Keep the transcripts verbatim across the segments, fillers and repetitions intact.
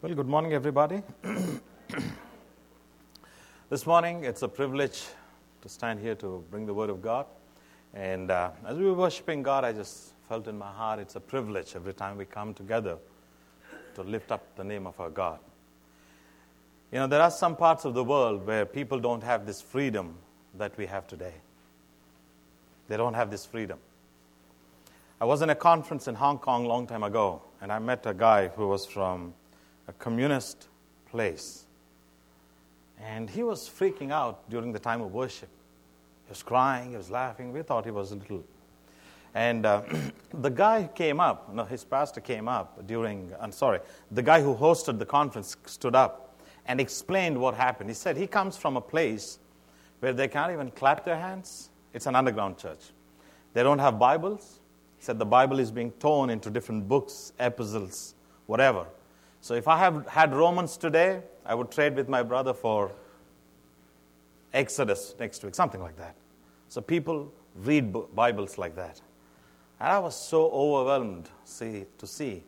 Well, good morning, everybody. This morning, it's a privilege to stand here to bring the Word of God. And uh, as we were worshiping God, I just felt in my heart it's a privilege every time we come together to lift up the name of our God. You know, there are some parts of the world where people don't have this freedom that we have today. They don't have this freedom. I was in a conference in Hong Kong a long time ago, and I met a guy who was from a communist place. And he was freaking out during the time of worship. He was crying, he was laughing. We thought he was a little... And uh, the guy came up, no, his pastor came up during, I'm sorry, the guy who hosted the conference stood up and explained what happened. He said he comes from a place where they can't even clap their hands. It's an underground church. They don't have Bibles. He said the Bible is being torn into different books, epistles, whatever. So if I have had Romans today, I would trade with my brother for Exodus next week, something like that. So people read Bibles like that. And I was so overwhelmed see, to see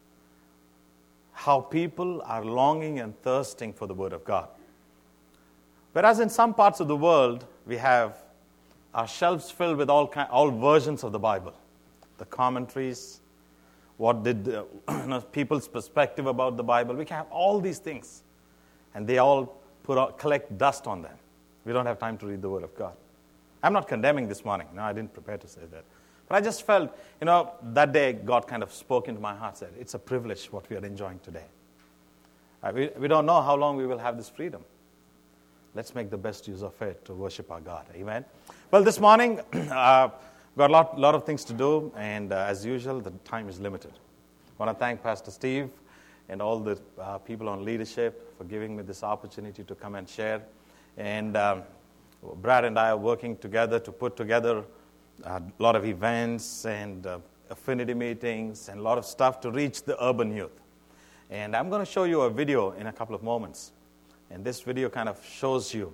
how people are longing and thirsting for the Word of God. Whereas in some parts of the world, we have our shelves filled with all kind, all versions of the Bible. The commentaries, what did uh, you know, people's perspective about the Bible. We can have all these things, and they all put out, collect dust on them. We don't have time to read the Word of God. I'm not condemning this morning. No, I didn't prepare to say that. But I just felt, you know, that day God kind of spoke into my heart, said, it's a privilege what we are enjoying today. Uh, we, we don't know how long we will have this freedom. Let's make the best use of it to worship our God. Amen. Well, this morning, uh, got a lot, lot of things to do, and uh, as usual, the time is limited. I want to thank Pastor Steve and all the uh, people on leadership for giving me this opportunity to come and share. And um, Brad and I are working together to put together a lot of events and uh, affinity meetings and a lot of stuff to reach the urban youth. And I'm going to show you a video in a couple of moments. And this video kind of shows you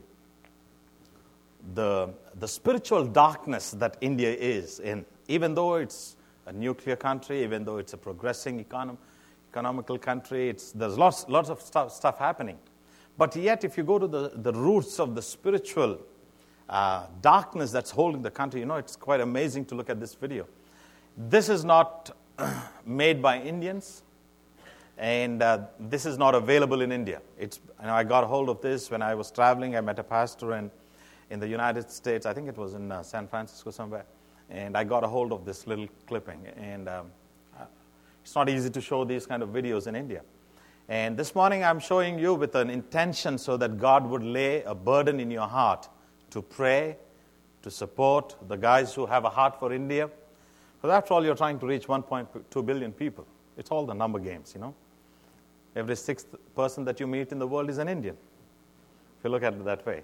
the the spiritual darkness that India is in. Even though it's a nuclear country, even though it's a progressing econom- economical country, it's there's lots lots of stuff, stuff happening. But yet, if you go to the, the roots of the spiritual uh, darkness that's holding the country, you know, it's quite amazing to look at this video. This is not made by Indians, and uh, this is not available in India. It's you know, I got a hold of this when I was traveling. I met a pastor in, in the United States. I think it was in uh, San Francisco somewhere. And I got a hold of this little clipping. And um, it's not easy to show these kind of videos in India. And this morning I'm showing you with an intention so that God would lay a burden in your heart to pray, to support the guys who have a heart for India. Because after all, you're trying to reach one point two billion people. It's all the number games, you know. Every sixth person that you meet in the world is an Indian, if you look at it that way.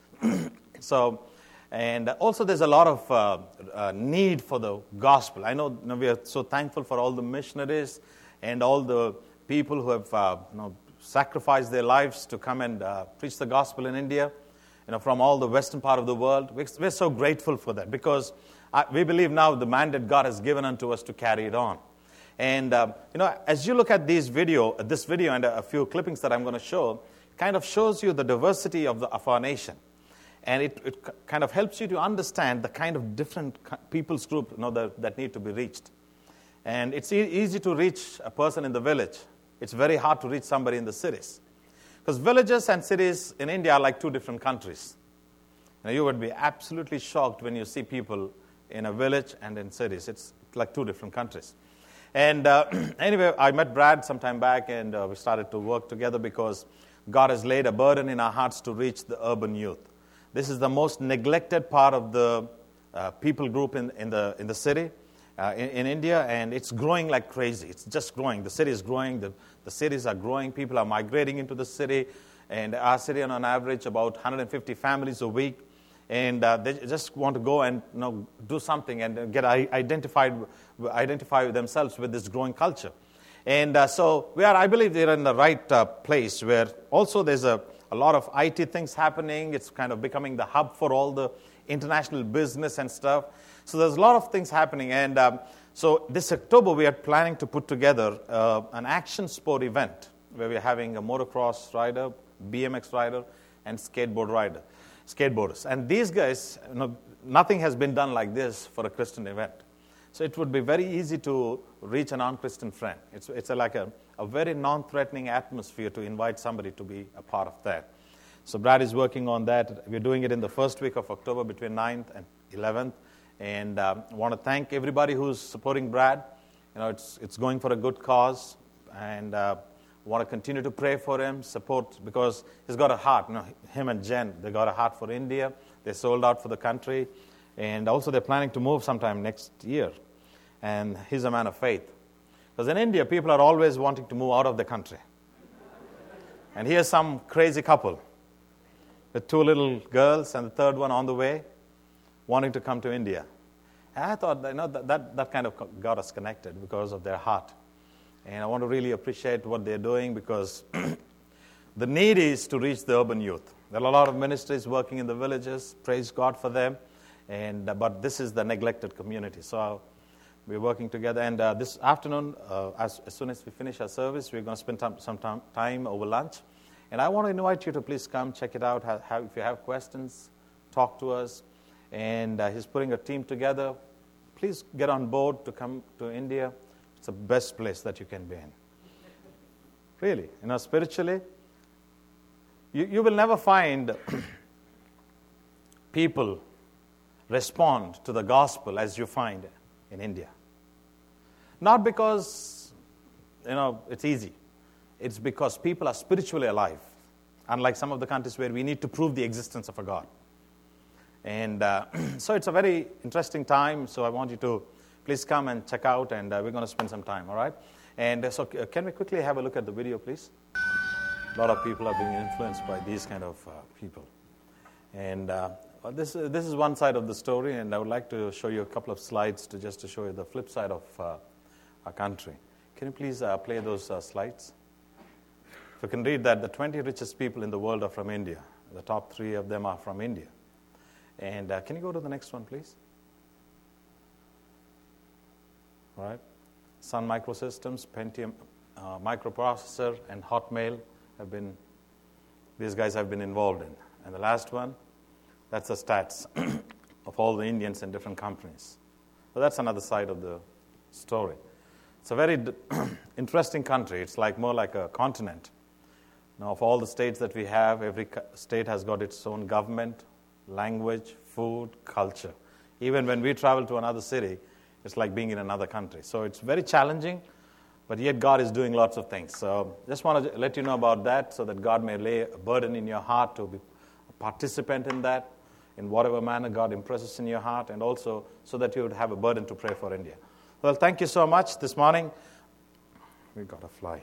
So, and also there's a lot of uh, uh, need for the gospel. I know, you know we are so thankful for all the missionaries and all the people who have uh, you know, sacrificed their lives to come and uh, preach the gospel in India, you know, from all the western part of the world. We're, we're so grateful for that because I, we believe now the mandate God has given unto us to carry it on. And, uh, you know, as you look at these video, this video and a, a few clippings that I'm going to show, it kind of shows you the diversity of, the, of our nation. And it, it kind of helps you to understand the kind of different people's group you know, that, that need to be reached. And it's e- easy to reach a person in the village. It's very hard to reach somebody in the cities. Because villages and cities in India are like two different countries. Now, you would be absolutely shocked when you see people in a village and in cities. It's like two different countries. And uh, anyway, I met Brad some time back, and uh, we started to work together because God has laid a burden in our hearts to reach the urban youth. This is the most neglected part of the uh, people group in, in the in the city, uh, in, in India, and it's growing like crazy. It's just growing. The city is growing. The, the cities are growing. People are migrating into the city, and our city, on an average, about one hundred fifty families a week. And uh, they just want to go and you know, do something and get identified, identify themselves with this growing culture. And uh, so we are, I believe, they're in the right uh, place where also there's a, a lot of I T things happening. It's kind of becoming the hub for all the international business and stuff. So there's a lot of things happening. And um, so this October we are planning to put together uh, an action sport event where we're having a motocross rider, B M X rider, and skateboard rider, skateboarders. And these guys, you know, nothing has been done like this for a Christian event. So it would be very easy to reach a non-Christian friend. It's, it's a, like a, a very non-threatening atmosphere to invite somebody to be a part of that. So Brad is working on that. We're doing it in the first week of October between ninth and eleventh. And um, I want to thank everybody who's supporting Brad. You know, it's it's going for a good cause. And uh, I want to continue to pray for him, support, because he's got a heart. You know, him and Jen, they got a heart for India. They sold out for the country. And also they're planning to move sometime next year. And he's a man of faith. Because in India, people are always wanting to move out of the country. And here's some crazy couple with two little girls and the third one on the way, wanting to come to India. And I thought, you know, that, that, that kind of got us connected because of their heart. And I want to really appreciate what they're doing, because the need is to reach the urban youth. There are a lot of ministries working in the villages. Praise God for them. And uh, but this is the neglected community. So we're working together. And uh, this afternoon, uh, as, as soon as we finish our service, we're going to spend some, some time, time over lunch. And I want to invite you to please come, check it out. Have, have, if you have questions, talk to us. And uh, he's putting a team together. Please get on board to come to India. It's the best place that you can be in. Really, you know, spiritually, you, you will never find people respond to the gospel as you find in India. Not because, you know, it's easy. It's because people are spiritually alive, unlike some of the countries where we need to prove the existence of a God. And uh, so it's a very interesting time, so I want you to please come and check out, and uh, we're going to spend some time, all right? And uh, so uh, can we quickly have a look at the video, please? A lot of people are being influenced by these kind of uh, people. And uh, this, uh, this is one side of the story, and I would like to show you a couple of slides to just to show you the flip side of uh, our country. Can you please uh, play those uh, slides? If you can read that, the twenty richest people in the world are from India. The top three of them are from India. And uh, can you go to the next one, please? All right. Sun Microsystems, Pentium uh, microprocessor, and Hotmail have been, these guys have been involved in. And the last one, that's the stats of all the Indians in different companies. So that's another side of the story. It's a very d- interesting country. It's like more like a continent. Now, of all the states that we have, every co- state has got its own government, language, food, culture. Even when we travel to another city, it's like being in another country. So it's very challenging, but yet God is doing lots of things. So just want to let you know about that, so that God may lay a burden in your heart to be a participant in that, in whatever manner God impresses in your heart, and also so that you would have a burden to pray for India. Well, thank you so much this morning. We got to fly.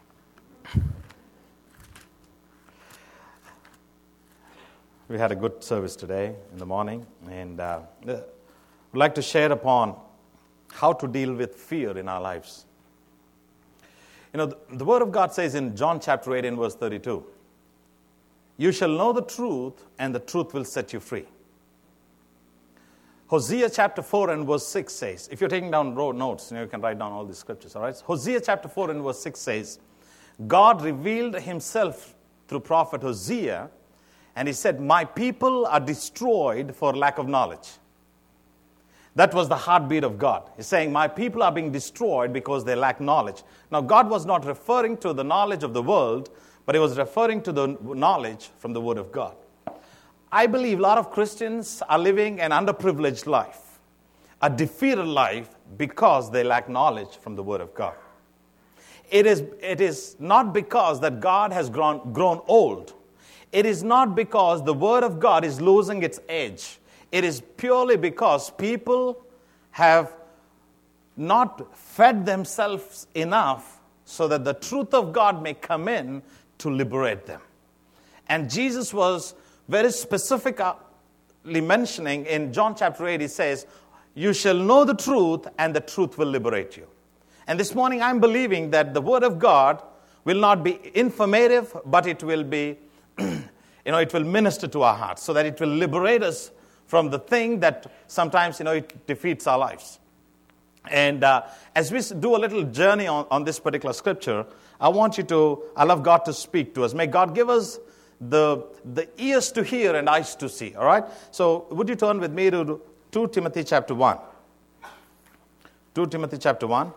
We had a good service today in the morning, and uh, I'd like to share upon how to deal with fear in our lives. You know, the, the Word of God says in John chapter eight and verse thirty-two, "You shall know the truth, and the truth will set you free." Hosea chapter four and verse six says, if you're taking down road notes, you know, you can write down all these scriptures, all right? Hosea chapter four and verse six says, God revealed himself through prophet Hosea, and he said, "My people are destroyed for lack of knowledge." That was the heartbeat of God. He's saying, my people are being destroyed because they lack knowledge. Now, God was not referring to the knowledge of the world, but he was referring to the knowledge from the Word of God. I believe a lot of Christians are living an underprivileged life, a defeated life, because they lack knowledge from the Word of God. It is, it is not because that God has grown, grown old. It is not because the Word of God is losing its edge. It is purely because people have not fed themselves enough so that the truth of God may come in to liberate them. And Jesus was very specifically mentioning in John chapter eight, he says, "You shall know the truth, and the truth will liberate you." And this morning I'm believing that the Word of God will not be informative, but it will be, you know, it will minister to our hearts, so that it will liberate us from the thing that sometimes, you know, it defeats our lives. And uh, as we do a little journey on, on this particular scripture, uh, I want you to, I love God to speak to us. May God give us the, the ears to hear and eyes to see, all right? So would you turn with me to Second Timothy chapter one. Second Timothy chapter one.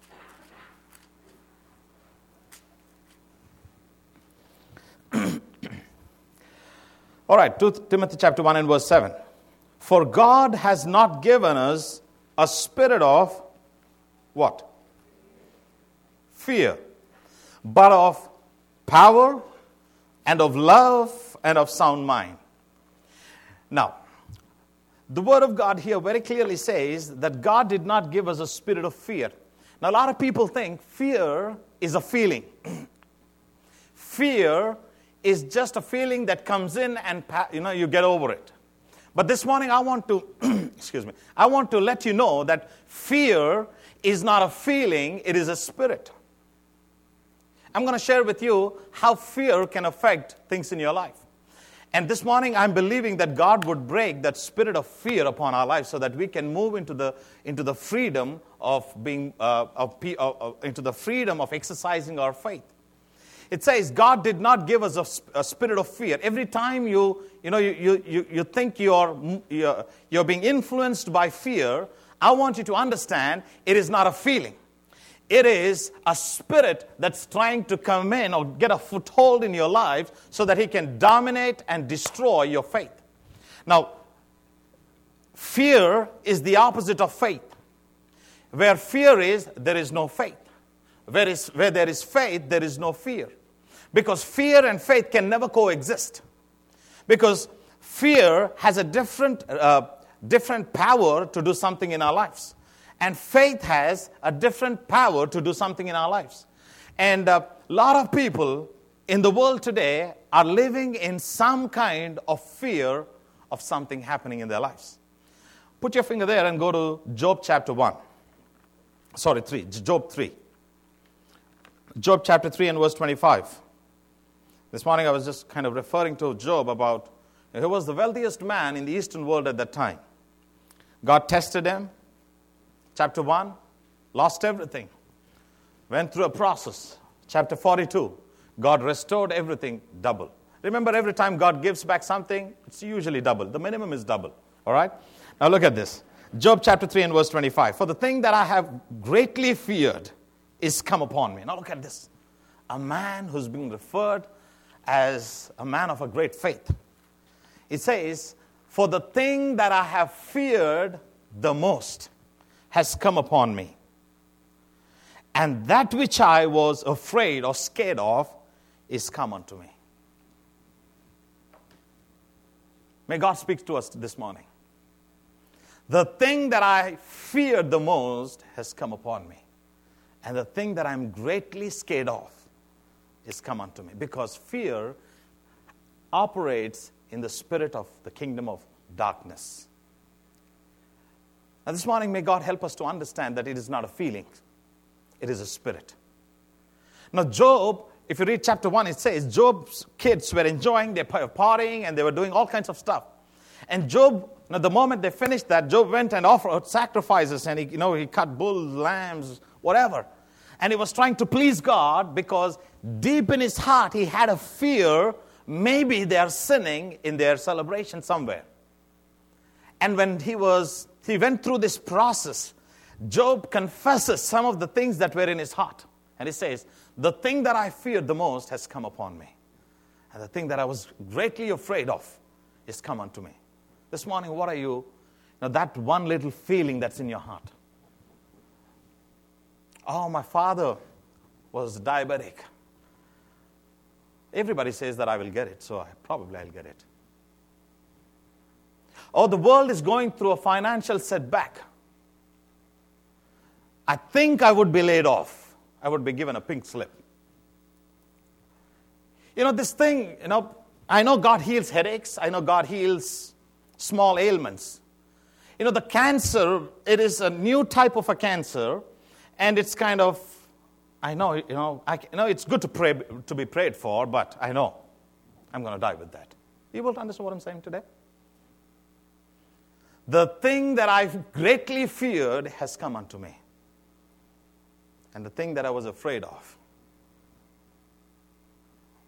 All right, Second Timothy chapter one and verse seven. For God has not given us a spirit of what? Fear, but of power and of love and of sound mind. Now, the Word of God here very clearly says that God did not give us a spirit of fear. Now, a lot of people think fear is a feeling. Fear is just a feeling that comes in and, you know, you get over it. But this morning I want to, excuse me, I want to let you know that fear is not a feeling, it is a spirit. I'm going to share with you how fear can affect things in your life. And this morning I'm believing that God would break that spirit of fear upon our lives so that we can move into the into the freedom of being uh, of, of, into the freedom of exercising our faith. It says God did not give us a, a spirit of fear. Every time you you know you you you think you're you're, you're being influenced by fear, I want you to understand it is not a feeling. It is a spirit that's trying to come in or get a foothold in your life so that he can dominate and destroy your faith. Now, fear is the opposite of faith. Where fear is, there is no faith. Where, is, where there is faith, there is no fear. Because fear and faith can never coexist. Because fear has a different, uh, different power to do something in our lives. And faith has a different power to do something in our lives. And a lot of people in the world today are living in some kind of fear of something happening in their lives. Put your finger there and go to Job chapter one. Sorry, three. Job three. Job chapter three and verse twenty-five. This morning I was just kind of referring to Job about, he was the wealthiest man in the Eastern world at that time. God tested him. Chapter one, lost everything. Went through a process. Chapter forty-two, God restored everything double. Remember, every time God gives back something, it's usually double. The minimum is double. All right? Now look at this. Job chapter three and verse twenty-five. For the thing that I have greatly feared is come upon me. Now look at this. A man who's being referred as a man of a great faith. It says, for the thing that I have feared the most has come upon me. And that which I was afraid or scared of is come unto me. May God speak to us this morning. The thing that I feared the most has come upon me. And the thing that I'm greatly scared of is come unto me. Because fear operates in the spirit of the kingdom of darkness. Now this morning, may God help us to understand that it is not a feeling. It is a spirit. Now Job, if you read chapter one, it says Job's kids were enjoying, they were partying, and they were doing all kinds of stuff. And Job, now the moment they finished that, Job went and offered sacrifices, and he, you know, he cut bulls, lambs, whatever. And he was trying to please God because deep in his heart, he had a fear, maybe they are sinning in their celebration somewhere. And when he was He went through this process, Job confesses some of the things that were in his heart. And he says, the thing that I feared the most has come upon me. And the thing that I was greatly afraid of is come unto me. This morning, what are you, you know, that one little feeling that's in your heart? Oh, my father was diabetic. Everybody says that I will get it, so I, probably I'll get it. Oh, the world is going through a financial setback. I think I would be laid off. I would be given a pink slip. You know, this thing, you know, I know God heals headaches. I know God heals small ailments. You know, the cancer, it is a new type of a cancer, and it's kind of, I know, you know, I you know, it's good to pray, to be prayed for, but I know I'm going to die with that. You will understand what I'm saying today? The thing that I've greatly feared has come unto me. And the thing that I was afraid of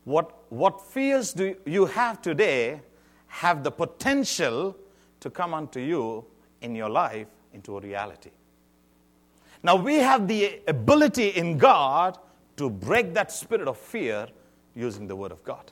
what, what fears do you have today have the potential to come unto you in your life into a reality. Now, we have the ability in God to break that spirit of fear using the Word of God.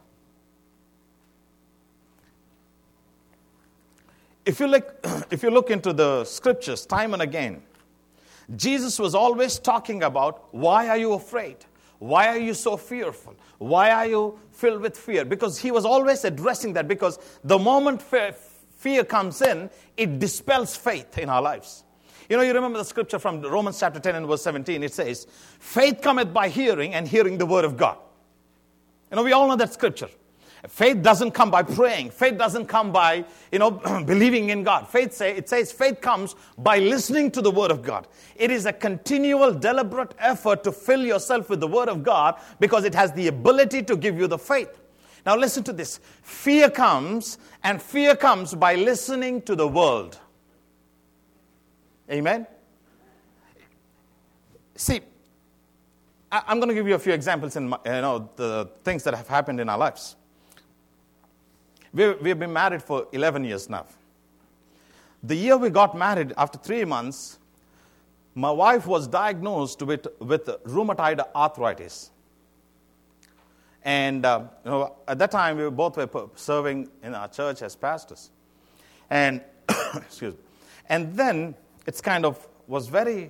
If you look, if you look into the scriptures time and again, Jesus was always talking about, why are you afraid? Why are you so fearful? Why are you filled with fear? Because he was always addressing that, because the moment fear, fear comes in, it dispels faith in our lives. You know, you remember the scripture from Romans chapter ten and verse seventeen. It says, faith cometh by hearing, and hearing the word of God. You know, we all know that scripture. Faith doesn't come by praying. Faith doesn't come by, you know, believing in God. Faith say, it says faith comes by listening to the Word of God. It is a continual, deliberate effort to fill yourself with the Word of God, because it has the ability to give you the faith. Now listen to this. Fear comes, and fear comes by listening to the world. Amen? See, I'm going to give you a few examples in my, you know, the things that have happened in our lives. We've, we've been married for eleven years now. The year we got married, after three months, my wife was diagnosed with, with rheumatoid arthritis. And uh, you know, at that time, we both were serving in our church as pastors. And, excuse me. And then, it's kind of was very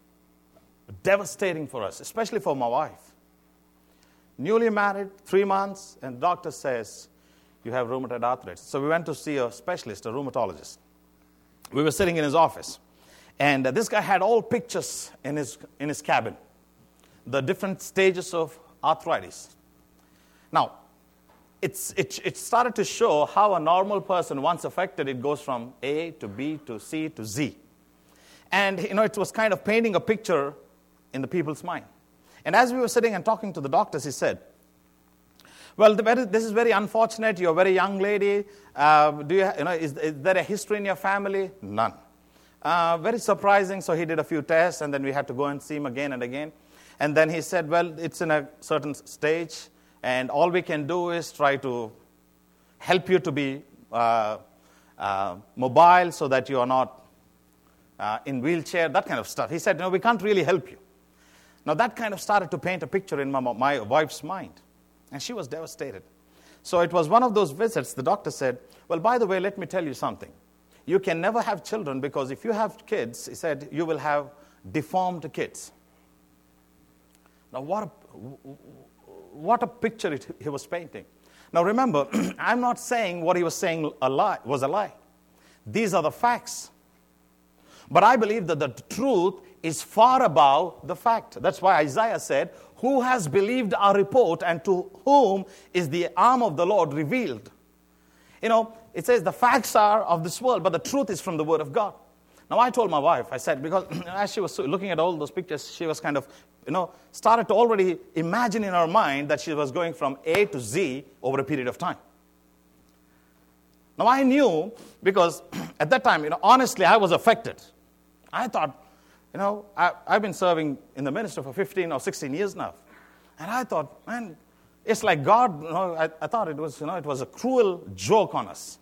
devastating for us, especially for my wife. Newly married, three months, and the doctor says, you have rheumatoid arthritis. So we went to see a specialist, a rheumatologist. We were sitting in his office. And uh, this guy had all pictures in his in his cabin. The different stages of arthritis. Now, it's, it, it started to show how a normal person, once affected, it goes from A to B to C to Z. And, you know, it was kind of painting a picture in the people's mind. And as we were sitting and talking to the doctors, he said, well, the very, this is very unfortunate. You're a very young lady. Uh, do you, you know, is, is there a history in your family? None. Uh, very surprising. So he did a few tests, and then we had to go and see him again and again. And then he said, well, it's in a certain stage, and all we can do is try to help you to be uh, uh, mobile so that you are not uh, in wheelchair, that kind of stuff. He said, no, we can't really help you. Now, that kind of started to paint a picture in my, my wife's mind. And she was devastated. So it was one of those visits, the doctor said, well, by the way, let me tell you something. You can never have children, because if you have kids, he said, you will have deformed kids. Now, what a, what a picture it, he was painting. Now, remember, I'm not saying what he was saying a lie, was a lie. These are the facts. But I believe that the truth is far above the fact. That's why Isaiah said, who has believed our report, and to whom is the arm of the Lord revealed? You know, it says the facts are of this world, but the truth is from the Word of God. Now, I told my wife, I said, because as she was looking at all those pictures, she was kind of, you know, started to already imagine in her mind that she was going from A to Z over a period of time. Now, I knew, because at that time, you know, honestly, I was affected. I thought, you know, I, I've been serving in the ministry for fifteen or sixteen years now. And I thought, man, it's like God, you know, I, I thought it was, you know, it was a cruel joke on us.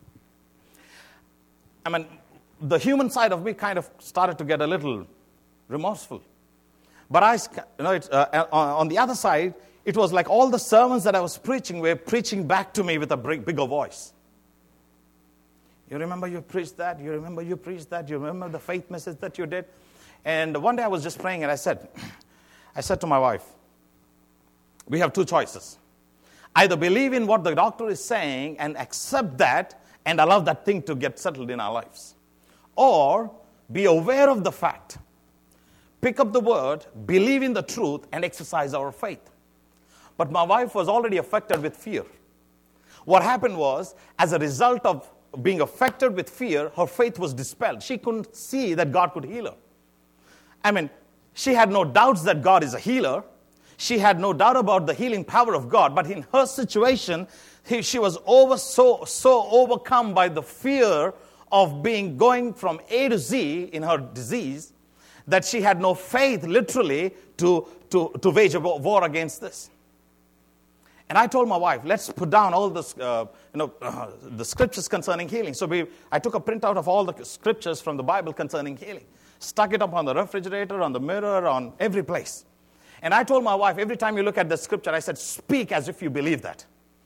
I mean, the human side of me kind of started to get a little remorseful. But I, you know, it, uh, on the other side, it was like all the sermons that I was preaching were preaching back to me with a bigger voice. You remember you preached that? You remember you preached that? You remember the faith message that you did? And one day I was just praying, and I said, I said to my wife, we have two choices. Either believe in what the doctor is saying and accept that and allow that thing to get settled in our lives. Or be aware of the fact, pick up the word, believe in the truth, and exercise our faith. But my wife was already affected with fear. What happened was, as a result of being affected with fear, her faith was dispelled. She couldn't see that God could heal her. I mean, she had no doubts that God is a healer. She had no doubt about the healing power of God. But in her situation, he, she was over so so overcome by the fear of being going from A to Z in her disease that she had no faith, literally, to, to, to wage a war against this. And I told my wife, let's put down all the, uh, you know, uh, the scriptures concerning healing. So we, I took a printout of all the scriptures from the Bible concerning healing, stuck it up on the refrigerator, on the mirror, on every place. And I told my wife, every time you look at the scripture, I said, speak as if you believe that.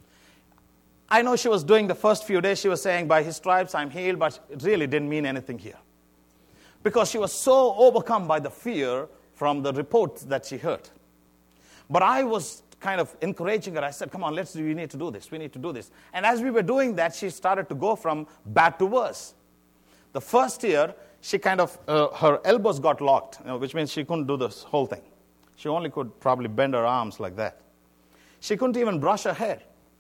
I know she was doing the first few days, she was saying, by his stripes I'm healed, but it really didn't mean anything here. Because she was so overcome by the fear from the reports that she heard. But I was kind of encouraging her. I said, come on, let's do, we need to do this, we need to do this. And as we were doing that, she started to go from bad to worse. The first year, she kind of, uh, her elbows got locked, you know, which means she couldn't do this whole thing. She only could probably bend her arms like that. She couldn't even brush her hair.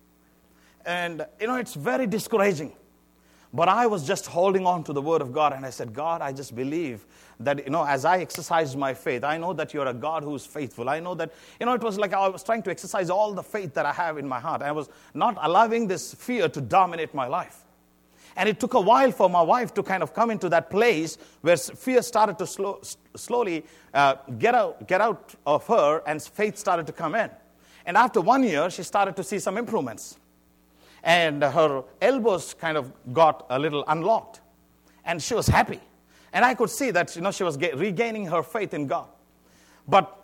And, you know, it's very discouraging. But I was just holding on to the Word of God, and I said, God, I just believe that, you know, as I exercise my faith, I know that you're a God who's faithful. I know that, you know, it was like I was trying to exercise all the faith that I have in my heart. I was not allowing this fear to dominate my life. And it took a while for my wife to kind of come into that place where fear started to slow, slowly uh, get out, get out of her, and faith started to come in. And after one year, she started to see some improvements. And her elbows kind of got a little unlocked. And she was happy. And I could see that, you know, she was get, regaining her faith in God. But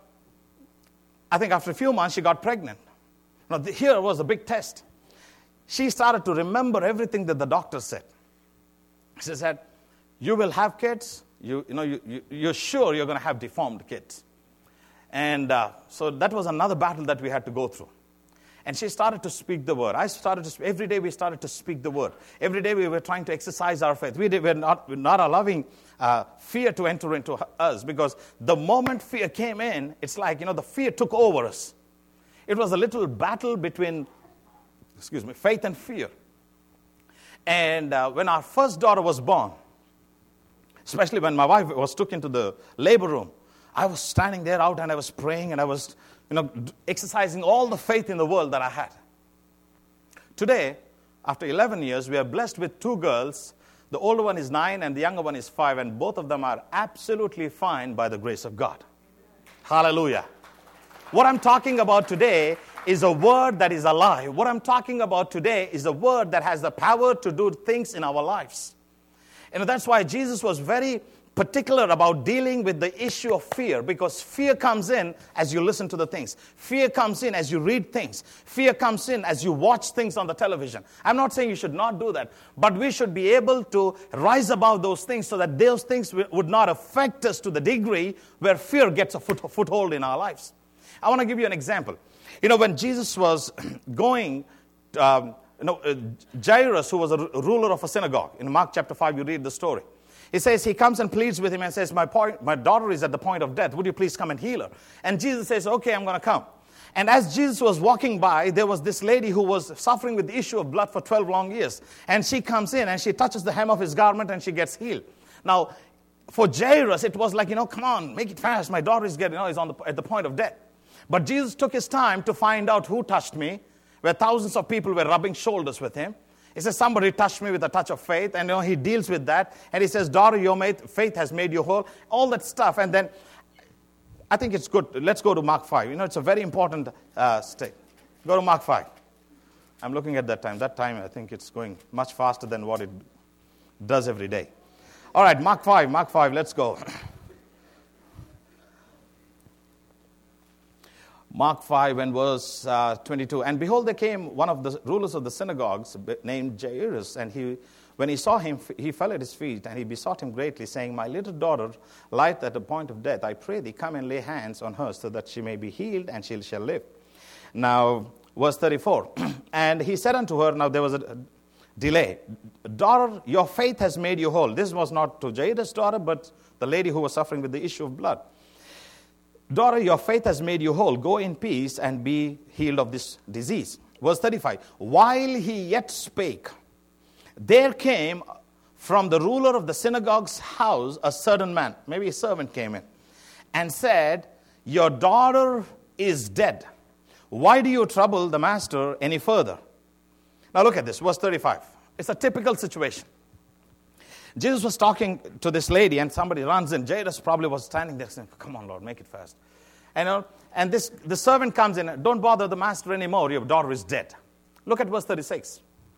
I think after a few months, she got pregnant. Now, the, here was a big test. She started to remember everything that the doctor said. She said, you will have kids. You, you know, you, you, you're sure you're going to have deformed kids. And uh, so that was another battle that we had to go through. And she started to speak the word. I started to speak. Every day we started to speak the word. Every day we were trying to exercise our faith. We were not, we were not allowing uh, fear to enter into us, because the moment fear came in, it's like, you know, the fear took over us. It was a little battle between, excuse me, faith and fear. And uh, when our first daughter was born, especially when my wife was took into the labor room, I was standing there out and I was praying and I was, you know, exercising all the faith in the world that I had. Today, after eleven years, we are blessed with two girls. The older one is nine and the younger one is five, and both of them are absolutely fine by the grace of God. Hallelujah. What I'm talking about today is a word that is alive. What I'm talking about today is a word that has the power to do things in our lives. And that's why Jesus was very particular about dealing with the issue of fear, because fear comes in as you listen to the things. Fear comes in as you read things. Fear comes in as you watch things on the television. I'm not saying you should not do that, but we should be able to rise above those things so that those things w- would not affect us to the degree where fear gets a foot- foothold in our lives. I want to give you an example. You know, when Jesus was going, um, you know, uh, Jairus, who was a r- ruler of a synagogue, in Mark chapter five, you read the story. He says, he comes and pleads with him and says, my, point, my daughter is at the point of death. Would you please come and heal her? And Jesus says, okay, I'm going to come. And as Jesus was walking by, there was this lady who was suffering with the issue of blood for twelve long years. And she comes in and she touches the hem of his garment and she gets healed. Now, for Jairus, it was like, you know, come on, make it fast. My daughter is getting, you know, is on the, at the point of death. But Jesus took his time to find out who touched me, where thousands of people were rubbing shoulders with him. He says, somebody touched me with a touch of faith. And, you know, he deals with that. And he says, daughter, your faith has made you whole. All that stuff. And then I think it's good. Let's go to Mark five. You know, it's a very important uh, state. Go to Mark five. I'm looking at that time. That time, I think it's going much faster than what it does every day. All right, Mark five. Mark five. Let's go. Mark five and verse uh, twenty-two. And behold, there came one of the rulers of the synagogues named Jairus, and he, when he saw him, he fell at his feet, and he besought him greatly, saying, my little daughter lieth at the point of death. I pray thee, come and lay hands on her, so that she may be healed, and she shall live. Now, verse thirty-four. And he said unto her, now there was a delay. Daughter, your faith has made you whole. This was not to Jairus' daughter, but the lady who was suffering with the issue of blood. Daughter, your faith has made you whole. Go in peace and be healed of this disease. Verse thirty-five. While he yet spake, there came from the ruler of the synagogue's house a certain man, maybe a servant came in, and said, your daughter is dead. Why do you trouble the master any further? Now look at this, verse thirty-five. It's a typical situation. Jesus was talking to this lady, and somebody runs in. Jairus probably was standing there saying, come on, Lord, make it fast. You know, and this the servant comes in, don't bother the master anymore, your daughter is dead. Look at verse thirty-six.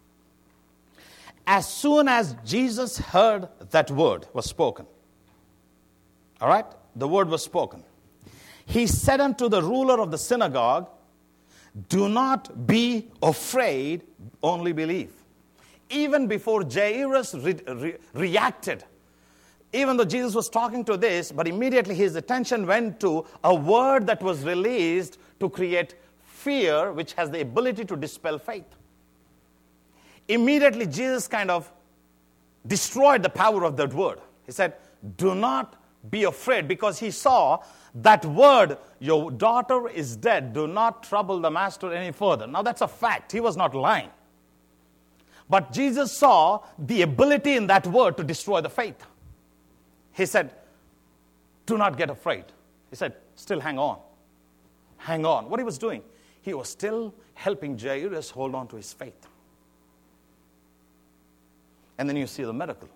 As soon as Jesus heard that word was spoken, all right, the word was spoken, he said unto the ruler of the synagogue, do not be afraid, only believe. Even before Jairus re- re- reacted, even though Jesus was talking to this, but immediately his attention went to a word that was released to create fear, which has the ability to dispel faith. Immediately, Jesus kind of destroyed the power of that word. He said, do not be afraid, because he saw that word, your daughter is dead, do not trouble the master any further. Now, that's a fact. He was not lying. But Jesus saw the ability in that word to destroy the faith. He said, do not get afraid. He said, still hang on. Hang on. What he was doing, he was still helping Jairus hold on to his faith. And then you see the miracle.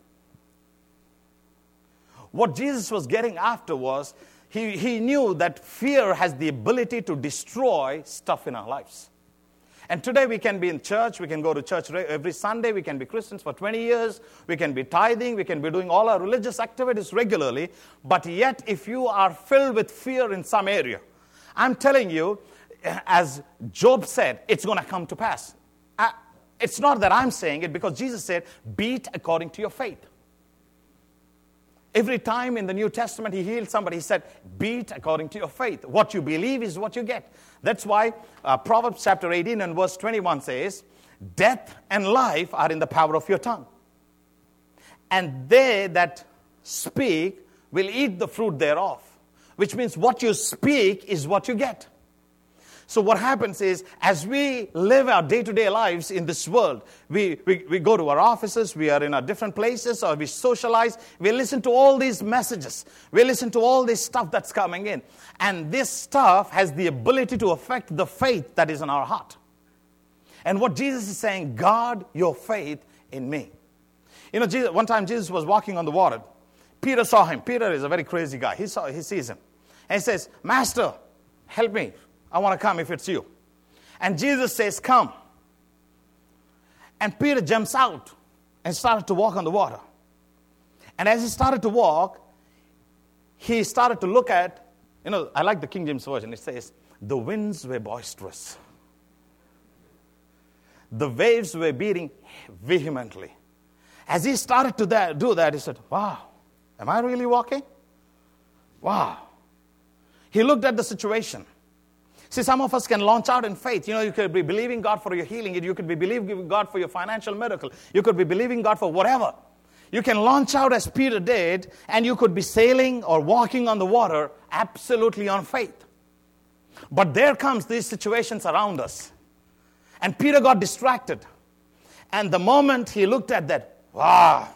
What Jesus was getting after was, he, he knew that fear has the ability to destroy stuff in our lives. And today we can be in church, we can go to church every Sunday, we can be Christians for twenty years, we can be tithing, we can be doing all our religious activities regularly, but yet if you are filled with fear in some area, I'm telling you, as Job said, it's going to come to pass. I, it's not that I'm saying it, because Jesus said, be it according to your faith. Every time in the New Testament he healed somebody, he said, be it according to your faith. What you believe is what you get. That's why uh, Proverbs chapter eighteen and verse twenty-one says, death and life are in the power of your tongue. And they that speak will eat the fruit thereof. Which means what you speak is what you get. So what happens is, as we live our day-to-day lives in this world, we, we, we go to our offices, we are in our different places, or we socialize, we listen to all these messages, we listen to all this stuff that's coming in. And this stuff has the ability to affect the faith that is in our heart. And what Jesus is saying, guard your faith in me. You know, Jesus, one time Jesus was walking on the water. Peter saw him. Peter is a very crazy guy. He saw, he sees him. And he says, Master, help me. I want to come if it's you. And Jesus says, come. And Peter jumps out and started to walk on the water. And as he started to walk, he started to look at, you know, I like the King James Version. It says, the winds were boisterous. The waves were beating vehemently. As he started to that, do that, he said, wow, am I really walking? Wow. He looked at the situation. See, some of us can launch out in faith. You know, you could be believing God for your healing. You could be believing God for your financial miracle. You could be believing God for whatever. You can launch out as Peter did, and you could be sailing or walking on the water absolutely on faith. But there comes these situations around us. And Peter got distracted. And the moment he looked at that, wow.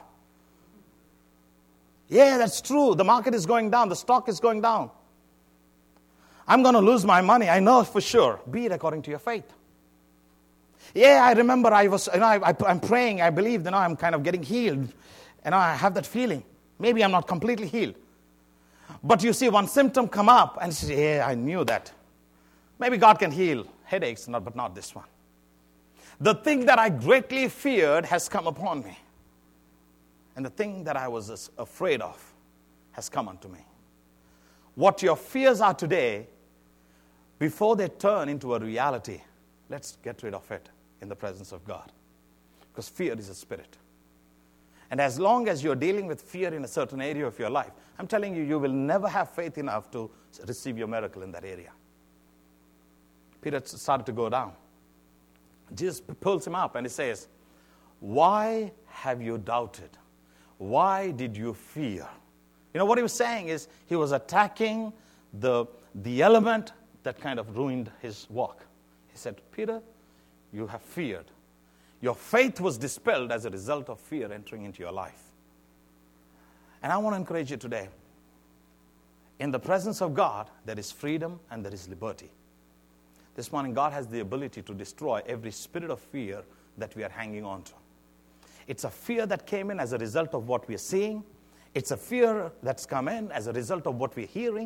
Yeah, that's true. The market is going down. The stock is going down. I'm going to lose my money. I know for sure. Be it according to your faith. Yeah, I remember I was, you know, I, I, I'm praying. I believe, you know, I'm kind of getting healed. And I have that feeling. Maybe I'm not completely healed. But you see one symptom come up and you say, yeah, I knew that. Maybe God can heal headaches, not, but not this one. The thing that I greatly feared has come upon me. And the thing that I was afraid of has come unto me. What your fears are today, before they turn into a reality, let's get rid of it in the presence of God. Because fear is a spirit. And as long as you're dealing with fear in a certain area of your life, I'm telling you, you will never have faith enough to receive your miracle in that area. Peter started to go down. Jesus pulls him up and he says, why have you doubted? Why did you fear? You know, what he was saying is he was attacking the, the element that kind of ruined his walk. He said, Peter, you have feared. Your faith was dispelled as a result of fear entering into your life. And I want to encourage you today. In the presence of God, there is freedom and there is liberty. This morning, God has the ability to destroy every spirit of fear that we are hanging on to. It's a fear that came in as a result of what we are seeing. It's a fear that's come in as a result of what we're hearing.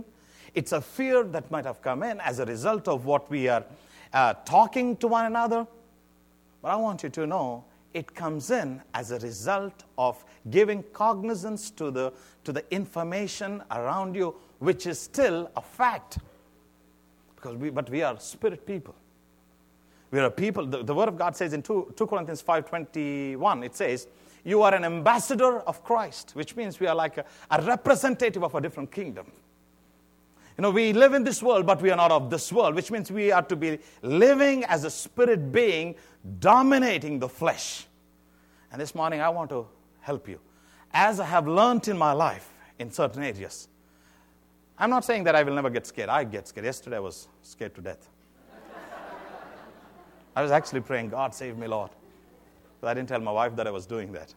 It's a fear that might have come in as a result of what we are uh, talking to one another. But I want you to know it comes in as a result of giving cognizance to the, to the information around you, which is still a fact. Because we, but we are spirit people. We are a people. The, the Word of God says in two Corinthians five twenty-one, it says, you are an ambassador of Christ, which means we are like a, a representative of a different kingdom. You know, we live in this world, but we are not of this world, which means we are to be living as a spirit being, dominating the flesh. And this morning, I want to help you. As I have learned in my life in certain areas, I'm not saying that I will never get scared. I get scared. Yesterday, I was scared to death. I was actually praying, God, save me, Lord. But I didn't tell my wife that I was doing that.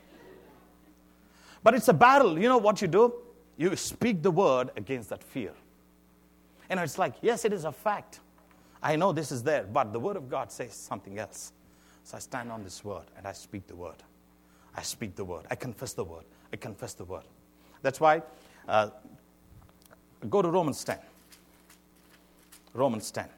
But it's a battle. You know what you do? You speak the word against that fear. And it's like, yes, it is a fact. I know this is there, but the Word of God says something else. So I stand on this word and I speak the word. I speak the word. I confess the word. I confess the word. That's why, uh, go to Romans ten. Romans ten.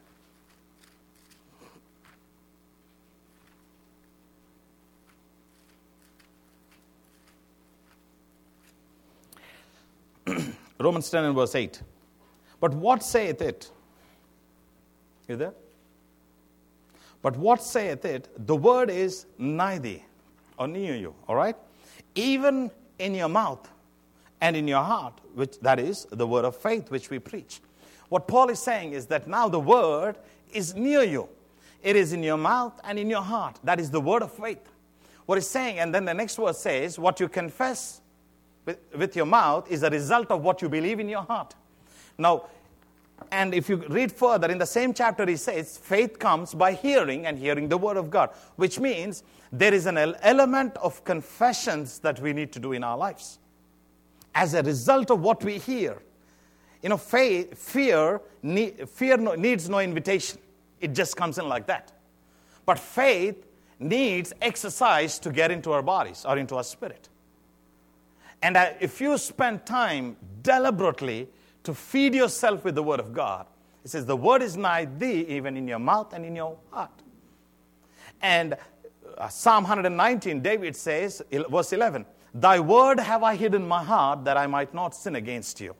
Romans ten and verse eight. But what saith it? You there? But what saith it? The word is nigh thee, or near you, all right? Even in your mouth and in your heart, which that is the word of faith which we preach. What Paul is saying is that now the word is near you. It is in your mouth and in your heart. That is the word of faith. What he's saying, and then the next verse says, what you confess with, with your mouth is a result of what you believe in your heart. Now, and if you read further, in the same chapter, he says, faith comes by hearing and hearing the word of God, which means there is an element of confessions that we need to do in our lives. As a result of what we hear. You know, faith, fear, need, fear no, needs no invitation. It just comes in like that. But faith needs exercise to get into our bodies or into our spirit. And uh, if you spend time deliberately to feed yourself with the word of God, it says the word is nigh thee, even in your mouth and in your heart. And uh, Psalm one nineteen, David says, verse eleven, thy word have I hid in my heart that I might not sin against you.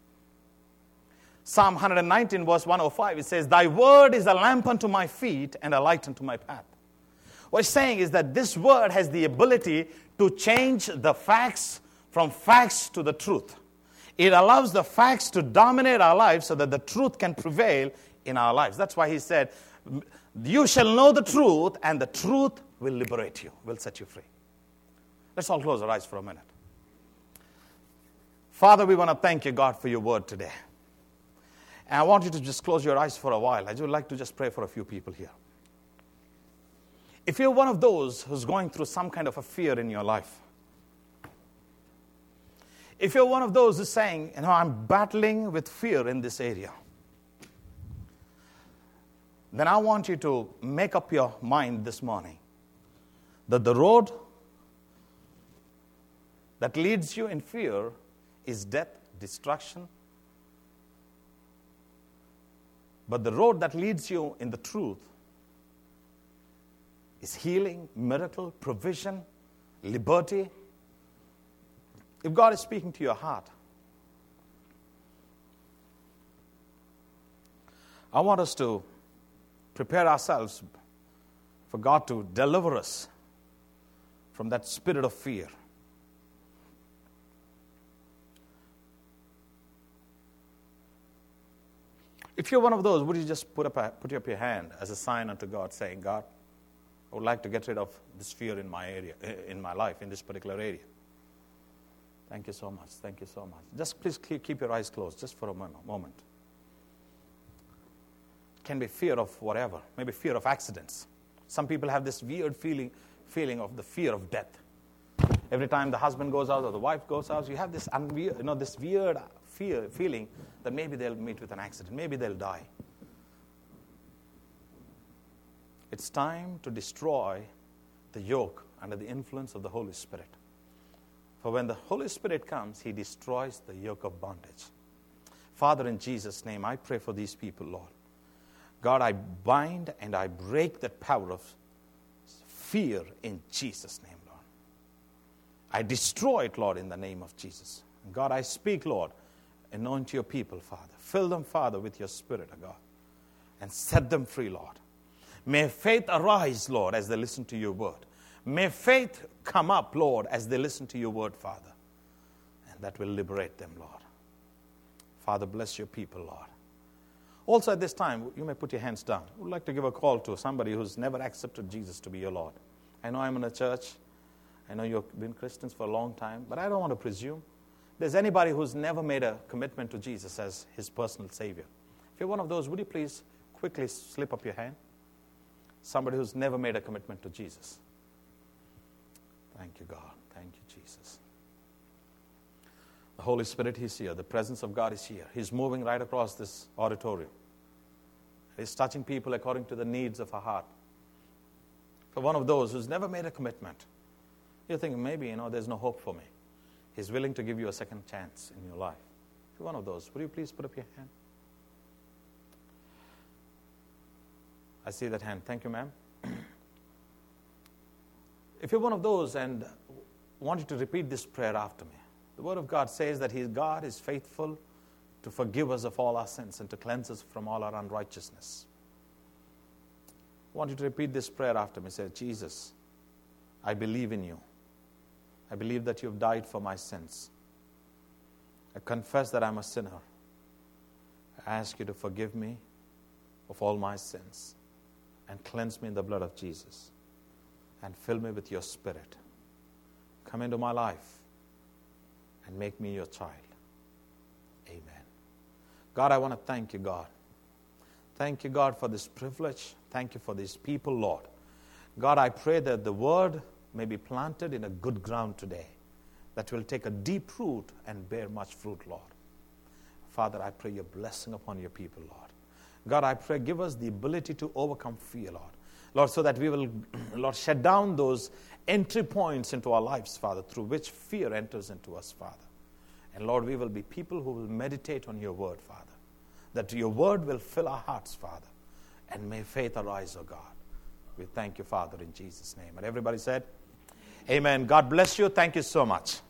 Psalm one nineteen, verse one oh five, it says, thy word is a lamp unto my feet and a light unto my path. What it's saying is that this word has the ability to change the facts from facts to the truth. It allows the facts to dominate our lives so that the truth can prevail in our lives. That's why he said, you shall know the truth, and the truth will liberate you, will set you free. Let's all close our eyes for a minute. Father, we want to thank you, God, for your word today. And I want you to just close your eyes for a while. I would like to just pray for a few people here. If you're one of those who's going through some kind of a fear in your life, if you're one of those who's saying, you know, I'm battling with fear in this area, then I want you to make up your mind this morning that the road that leads you in fear is death, destruction. But the road that leads you in the truth is healing, miracle, provision, liberty. If God is speaking to your heart, I want us to prepare ourselves for God to deliver us from that spirit of fear. If you're one of those, would you just put up, a, put up your hand as a sign unto God, saying, God, I would like to get rid of this fear in my area, in my life, in this particular area. Thank you so much. Thank you so much. Just please keep your eyes closed just for a moment. It can be fear of whatever. Maybe fear of accidents. Some people have this weird feeling feeling of the fear of death. Every time the husband goes out or the wife goes out, you have this unweird, you know, this weird fear feeling that maybe they'll meet with an accident. Maybe they'll die. It's time to destroy the yoke under the influence of the Holy Spirit. For when the Holy Spirit comes, He destroys the yoke of bondage. Father, in Jesus' name, I pray for these people, Lord. God, I bind and I break that power of fear in Jesus' name, Lord. I destroy it, Lord, in the name of Jesus. And God, I speak, Lord, anoint your people, Father. Fill them, Father, with your Spirit, oh God, and set them free, Lord. May faith arise, Lord, as they listen to your word. May faith come up, Lord, as they listen to your word, Father. And that will liberate them, Lord. Father, bless your people, Lord. Also at this time, you may put your hands down. I would like to give a call to somebody who's never accepted Jesus to be your Lord. I know I'm in a church. I know you've been Christians for a long time, but I don't want to presume. If there's anybody who's never made a commitment to Jesus as his personal Savior, if you're one of those, would you please quickly slip up your hand? Somebody who's never made a commitment to Jesus. Thank you, God. Thank you, Jesus. The Holy Spirit is here. The presence of God is here. He's moving right across this auditorium. He's touching people according to the needs of our heart. For one of those who's never made a commitment, you're thinking, maybe, you know, there's no hope for me. He's willing to give you a second chance in your life. If you're one of those, would you please put up your hand? I see that hand. Thank you, ma'am. If you're one of those and want you to repeat this prayer after me, the Word of God says that His God is faithful to forgive us of all our sins and to cleanse us from all our unrighteousness. I want you to repeat this prayer after me. Say, Jesus, I believe in you. I believe that you've died for my sins. I confess that I'm a sinner. I ask you to forgive me of all my sins and cleanse me in the blood of Jesus and fill me with your Spirit. Come into my life and make me your child. Amen. God, I want to thank you, God. Thank you, God, for this privilege. Thank you for these people, Lord. God, I pray that the word may be planted in a good ground today, that will take a deep root and bear much fruit, Lord. Father, I pray your blessing upon your people, Lord. God, I pray, give us the ability to overcome fear, Lord. Lord, so that we will, Lord, shut down those entry points into our lives, Father, through which fear enters into us, Father. And Lord, we will be people who will meditate on your word, Father, that your word will fill our hearts, Father, and may faith arise, O God. We thank you, Father, in Jesus' name. And everybody said, amen. God bless you. Thank you so much.